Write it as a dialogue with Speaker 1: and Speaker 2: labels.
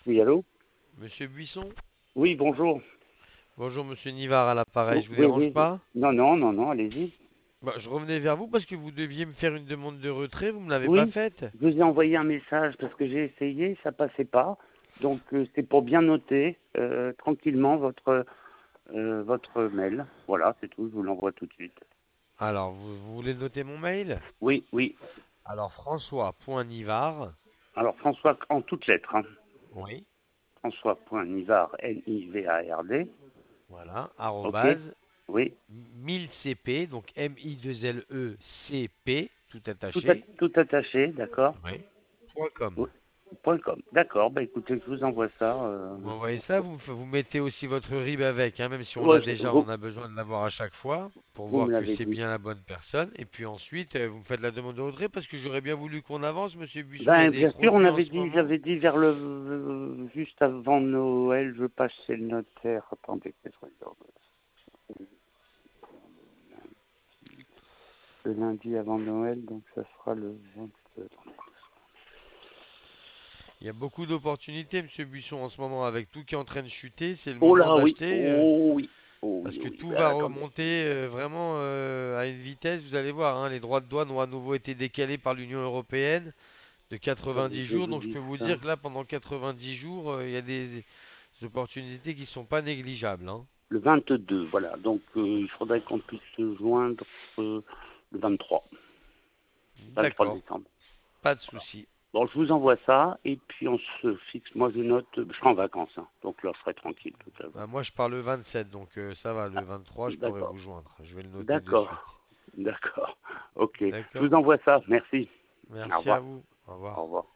Speaker 1: Oui, allô?
Speaker 2: Monsieur Buisson?
Speaker 1: Oui, bonjour.
Speaker 2: Bonjour Monsieur Nivard à l'appareil, je vous
Speaker 1: Oui,
Speaker 2: dérange
Speaker 1: oui.
Speaker 2: pas?
Speaker 1: Non, non, non, non, allez-y.
Speaker 2: Bah, je revenais vers vous parce que vous deviez me faire une demande de retrait, vous me l'avez pas
Speaker 1: Oui,
Speaker 2: faite.
Speaker 1: je vous ai envoyé un message parce que j'ai essayé, ça passait pas. Donc, c'est pour bien noter tranquillement votre mail. Voilà, c'est tout, je vous l'envoie tout de suite.
Speaker 2: Alors, vous voulez noter mon mail?
Speaker 1: Oui, oui.
Speaker 2: Alors, François.Nivard,
Speaker 1: Alors, François, en toutes lettres, hein.
Speaker 2: oui,
Speaker 1: François.Nivard, Nivard.
Speaker 2: voilà,
Speaker 1: OK?
Speaker 2: arrobase,
Speaker 1: Oui.
Speaker 2: 1000CP, donc MILECP, tout
Speaker 1: Tout,
Speaker 2: attaché,
Speaker 1: tout attaché, d'accord?
Speaker 2: oui, point .com.
Speaker 1: Oui. .com. D'accord, bah écoutez, je vous envoie ça.
Speaker 2: Vous m'envoyez ça, vous mettez aussi votre RIB avec, hein, même si on
Speaker 1: Ouais,
Speaker 2: l'a déjà, on
Speaker 1: vous,
Speaker 2: a besoin de l'avoir à chaque fois pour
Speaker 1: vous me
Speaker 2: voir que
Speaker 1: l'avez
Speaker 2: c'est
Speaker 1: dit.
Speaker 2: bien la bonne personne. Et puis ensuite, vous me faites la demande de retrait parce que j'aurais bien voulu qu'on avance, Monsieur Buisson. Il y a
Speaker 1: Ben,
Speaker 2: des
Speaker 1: bien sûr, on
Speaker 2: produits en
Speaker 1: avait
Speaker 2: ce
Speaker 1: dit,
Speaker 2: moment.
Speaker 1: j'avais dit vers juste avant Noël, je passe chez le notaire. Attendez que je regarde. Le lundi avant Noël, donc ça sera le 20.
Speaker 2: Il y a beaucoup d'opportunités, Monsieur Buisson, en ce moment, avec tout qui est en train de chuter. C'est le
Speaker 1: Oh
Speaker 2: moment
Speaker 1: là, oui,
Speaker 2: d'acheter
Speaker 1: oh oui, oh
Speaker 2: parce
Speaker 1: oui,
Speaker 2: que
Speaker 1: oh oui.
Speaker 2: tout
Speaker 1: Ben,
Speaker 2: va
Speaker 1: attendez.
Speaker 2: remonter vraiment à une vitesse. Vous allez voir, hein, les droits de douane ont à nouveau été décalés par l'Union européenne de
Speaker 1: Attendez,
Speaker 2: 90
Speaker 1: je
Speaker 2: jours.
Speaker 1: vous
Speaker 2: Donc je
Speaker 1: dis
Speaker 2: peux vous
Speaker 1: ça.
Speaker 2: dire que là, pendant 90 jours, il y a des opportunités qui sont pas négligeables, hein.
Speaker 1: Le 22, voilà. Donc, il faudrait qu'on puisse se joindre le 23, 23
Speaker 2: D'accord,
Speaker 1: décembre.
Speaker 2: pas de souci.
Speaker 1: Bon, je vous envoie ça, et puis on se fixe. Moi, je note, je serai en vacances, hein, donc là, je serai tranquille tout à l'heure.
Speaker 2: Bah, moi, je pars le 27, donc ça va. Le
Speaker 1: Ah,
Speaker 2: 23, je pourrai
Speaker 1: d'accord,
Speaker 2: vous joindre. Je vais le noter de
Speaker 1: d'accord,
Speaker 2: suite.
Speaker 1: d'accord. Ok, je
Speaker 2: D'accord.
Speaker 1: vous envoie ça. Merci. Au
Speaker 2: Merci à
Speaker 1: revoir.
Speaker 2: vous. Au
Speaker 1: Au
Speaker 2: revoir.
Speaker 1: revoir.